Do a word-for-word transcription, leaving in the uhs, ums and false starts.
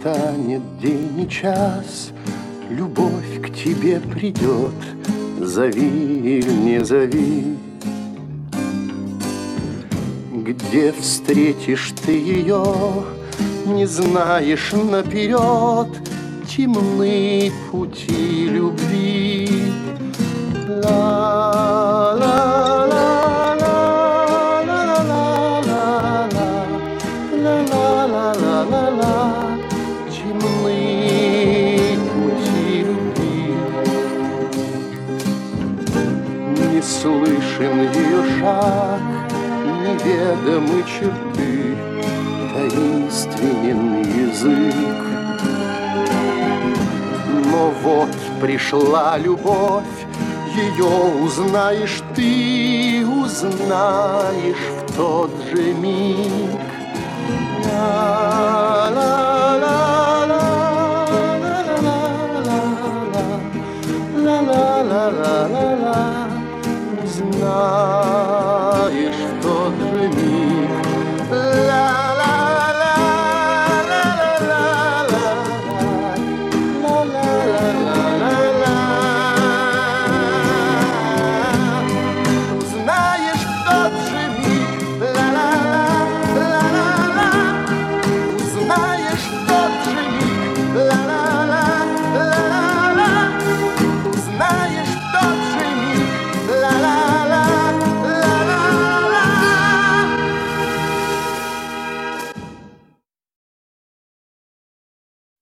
настанет день и час, любовь к тебе придет, зови или не зови. Где встретишь ты ее, не знаешь наперед, темны пути любви. Ла-ла-ла-ла-ла-ла-ла-ла-ла-ла-ла-ла-ла, темны пути любви. Не слышен ее шаг, неведомы черты, таинственен язык. Но вот пришла любовь, ее узнаешь ты, узнаешь в тот же миг. Ла-ла-ла-ла-ла-ла-ла-ла-ла-ла, узнаешь в тот же миг.